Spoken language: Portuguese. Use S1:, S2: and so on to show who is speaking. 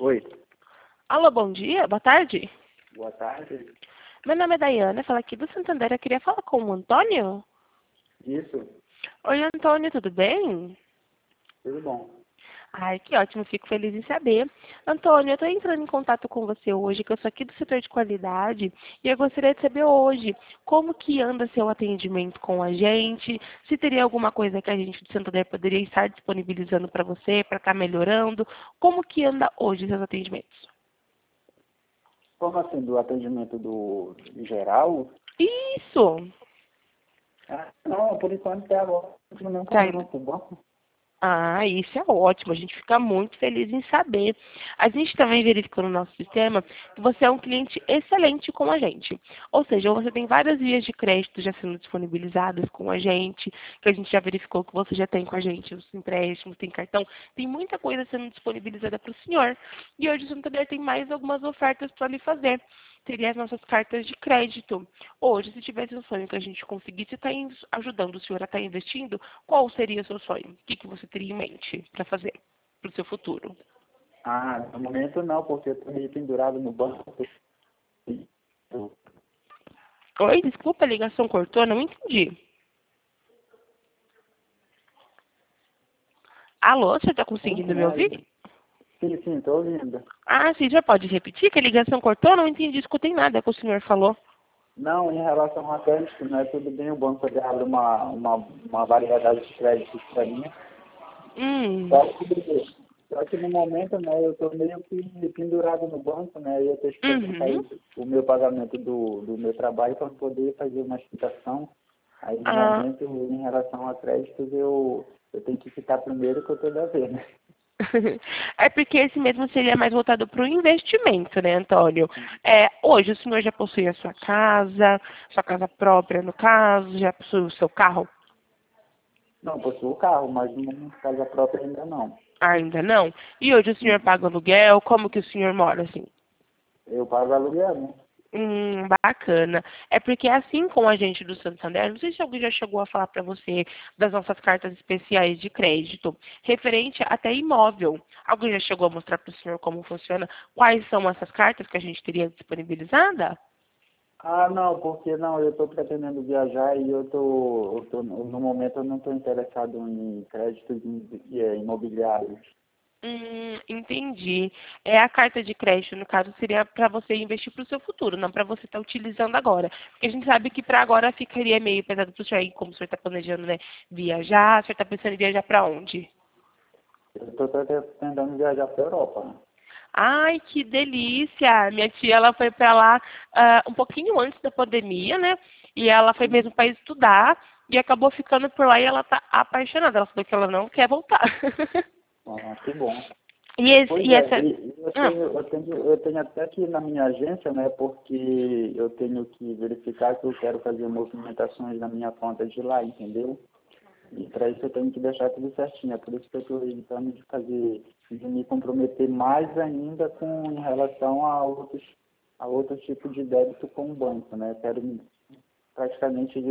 S1: Oi,
S2: Alô, bom dia, boa tarde.
S1: boa tarde.
S2: Meu nome é Daiana, falo aqui do Santander. Eu queria falar com o Antônio.
S1: Isso,
S2: Oi, Antônio, tudo bem?
S1: tudo bom.
S2: Ai, que ótimo, fico feliz em saber. Antônio, eu estou entrando em contato com você hoje, que eu sou aqui do setor de qualidade, e eu gostaria de saber hoje como que anda seu atendimento com a gente, se teria alguma coisa que a gente do Santander poderia estar disponibilizando para você, para estar melhorando, como que anda hoje seus atendimentos?
S1: Como assim, do atendimento do em geral?
S2: Isso!
S1: Não, por enquanto até agora não tive nenhum
S2: Tá.
S1: problema com o banco.
S2: Ah, isso é ótimo. A gente fica muito feliz em saber. A gente também verificou no nosso sistema que você é um cliente excelente com a gente. Ou seja, você tem várias vias de crédito já sendo disponibilizadas com a gente, que a gente já verificou que você já tem com a gente, os empréstimos, tem cartão, tem muita coisa sendo disponibilizada para o senhor. E hoje o Santander tem mais algumas ofertas para lhe fazer. Teria as nossas cartas de crédito. Hoje, se tivesse um sonho que a gente conseguisse estar ajudando o senhor a estar investindo, qual seria o seu sonho? O que você teria em mente para fazer para o seu futuro?
S1: Ah, no momento não, porque eu estou meio pendurado no banco.
S2: Oi, desculpa, a ligação cortou, não entendi. Alô, você está conseguindo me ouvir?
S1: Sim, estou ouvindo.
S2: Ah, sim, já pode repetir que a ligação cortou? Não entendi, escutei nada que o senhor falou.
S1: Não, em relação a crédito, né, tudo bem, o banco ele abre uma variedade de créditos para mim.
S2: Hum,
S1: Só que, só que no momento, né, eu estou meio que pendurado no banco, né, e eu estou esperando sair
S2: uhum.
S1: o meu pagamento do meu trabalho para poder fazer uma explicação. Aí no
S2: Ah,
S1: momento, em relação a créditos, eu tenho que ficar primeiro que eu estou devendo.
S2: é porque esse mesmo seria mais voltado para o investimento, né, Antônio? Hoje o senhor já possui a sua casa própria, no caso, já possui o seu carro?
S1: Não, possuo o carro, mas não casa própria ainda não.
S2: Ainda não? E hoje o senhor
S1: Uhum.
S2: paga aluguel? Como que o senhor mora, assim?
S1: Eu pago aluguel, né?
S2: Bacana. É porque assim como a gente do Santander, não sei se alguém já chegou a falar para você das nossas cartas especiais de crédito, referente até imóvel. Alguém já chegou a mostrar para o senhor como funciona? Quais são essas cartas que a gente teria disponibilizada?
S1: Ah, não, porque não, eu estou pretendendo viajar e no momento eu não estou interessado em créditos imobiliários.
S2: Entendi. É a carta de crédito, no caso, seria para você investir para o seu futuro, não para você estar utilizando agora. Porque a gente sabe que para agora ficaria meio pesado para o senhor, aí, como o senhor está planejando, né, viajar, o senhor está pensando em viajar para onde?
S1: Eu estou pretendendo viajar para a Europa, né?
S2: Ai, que delícia! Minha tia, ela foi para lá um pouquinho antes da pandemia, né? E ela foi mesmo para estudar e acabou ficando por lá e ela tá apaixonada. Ela falou que ela não quer voltar.
S1: Ah, que bom.
S2: E, esse,
S1: Pois
S2: e
S1: é,
S2: essa.
S1: e
S2: Ah,
S1: eu tenho até aqui na minha agência, né, porque eu tenho que verificar que eu quero fazer movimentações na minha conta de lá, entendeu? E para isso eu tenho que deixar tudo certinho. É por isso que eu estou evitando de me comprometer mais ainda em relação a outros tipos de débito com o banco, né? Quero praticamente